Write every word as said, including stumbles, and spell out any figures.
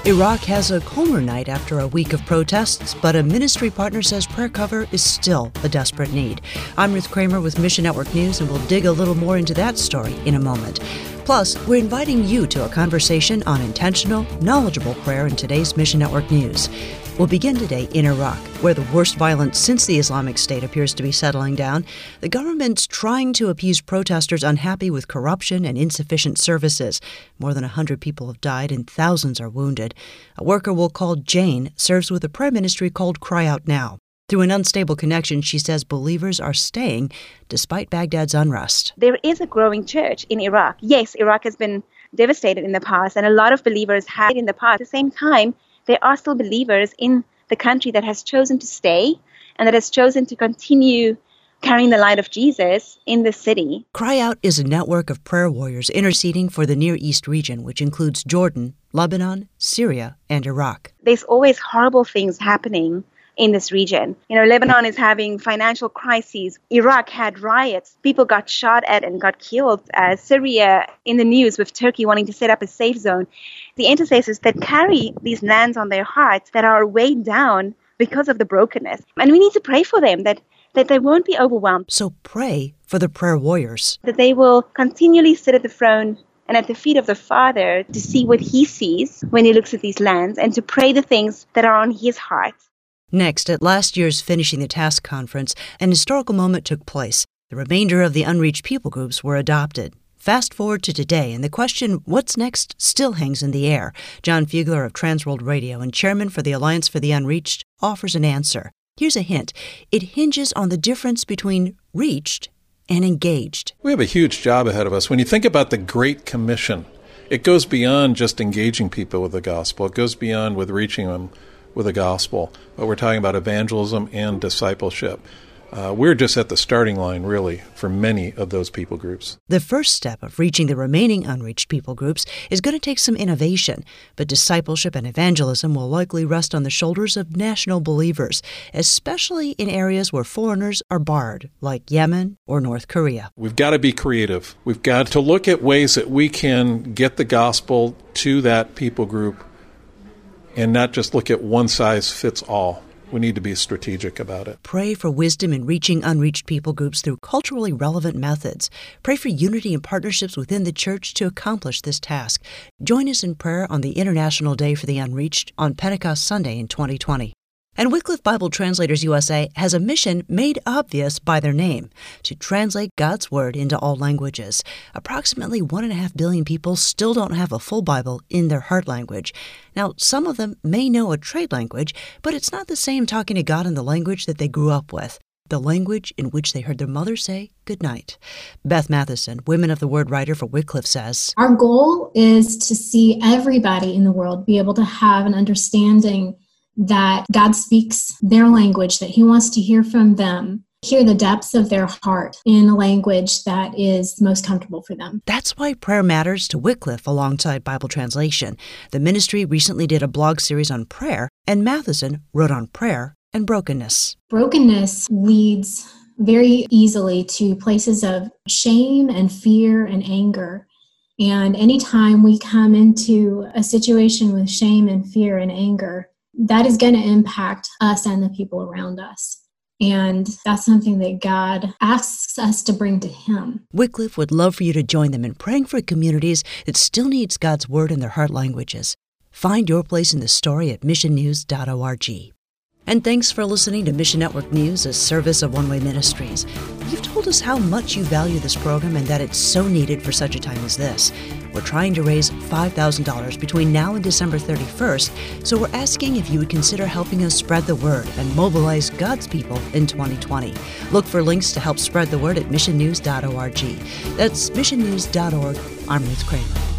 Iraq has a calmer night after a week of protests, but a ministry partner says prayer cover is still a desperate need. I'm Ruth Kramer with Mission Network News, and we'll dig a little more into that story in a moment. Plus, we're inviting you to a conversation on intentional, knowledgeable prayer in today's Mission Network News. We'll begin today in Iraq, where the worst violence since the Islamic State appears to be settling down. The government's trying to appease protesters unhappy with corruption and insufficient services. More than one hundred people have died and thousands are wounded. A worker we'll call Jane serves with a prayer ministry called Cry Out Now. Through an unstable connection, she says believers are staying despite Baghdad's unrest. There is a growing church in Iraq. Yes, Iraq has been devastated in the past, and a lot of believers have in the past. At the same time, there are still believers in the country that has chosen to stay and that has chosen to continue carrying the light of Jesus in the city. Cry Out is a network of prayer warriors interceding for the Near East region, which includes Jordan, Lebanon, Syria, and Iraq. There's always horrible things happening in this region. You know, Lebanon is having financial crises. Iraq had riots. People got shot at and got killed. Uh, Syria in the news with Turkey wanting to set up a safe zone. The intercessors that carry these lands on their hearts that are weighed down because of the brokenness. And we need to pray for them that, that they won't be overwhelmed. So pray for the prayer warriors. That they will continually sit at the throne and at the feet of the Father to see what he sees when he looks at these lands and to pray the things that are on his heart. Next, at last year's Finishing the Task conference, an historical moment took place. The remainder of the unreached people groups were adopted. Fast forward to today, and the question, what's next, still hangs in the air. John Fugler of Transworld Radio and chairman for the Alliance for the Unreached offers an answer. Here's a hint. It hinges on the difference between reached and engaged. We have a huge job ahead of us. When you think about the Great Commission, it goes beyond just engaging people with the gospel. It goes beyond with reaching them with the gospel, but we're talking about evangelism and discipleship. Uh, we're just at the starting line, really, for many of those people groups. The first step of reaching the remaining unreached people groups is going to take some innovation, but discipleship and evangelism will likely rest on the shoulders of national believers, especially in areas where foreigners are barred, like Yemen or North Korea. We've got to be creative. We've got to look at ways that we can get the gospel to that people group and not just look at one size fits all. We need to be strategic about it. Pray for wisdom in reaching unreached people groups through culturally relevant methods. Pray for unity and partnerships within the church to accomplish this task. Join us in prayer on the International Day for the Unreached on Pentecost Sunday in twenty twenty. And Wycliffe Bible Translators U S A has a mission made obvious by their name, to translate God's Word into all languages. Approximately one and a half billion people still don't have a full Bible in their heart language. Now, some of them may know a trade language, but it's not the same talking to God in the language that they grew up with, the language in which they heard their mother say goodnight. Beth Matheson, Women of the Word writer for Wycliffe, says, our goal is to see everybody in the world be able to have an understanding that God speaks their language, that he wants to hear from them, hear the depths of their heart in a language that is most comfortable for them. That's why prayer matters to Wycliffe alongside Bible translation. The ministry recently did a blog series on prayer, and Matheson wrote on prayer and brokenness. Brokenness leads very easily to places of shame and fear and anger. And anytime we come into a situation with shame and fear and anger, that is going to impact us and the people around us. And that's something that God asks us to bring to him. Wycliffe would love for you to join them in praying for communities that still needs God's Word in their heart languages. Find your place in the story at mission news dot org. And thanks for listening to Mission Network News, a service of One Way Ministries. You've told us how much you value this program and that it's so needed for such a time as this. We're trying to raise five thousand dollars between now and December thirty-first, so we're asking if you would consider helping us spread the word and mobilize God's people in twenty twenty. Look for links to help spread the word at mission news dot org. That's mission news dot org. I'm Ruth Kramer.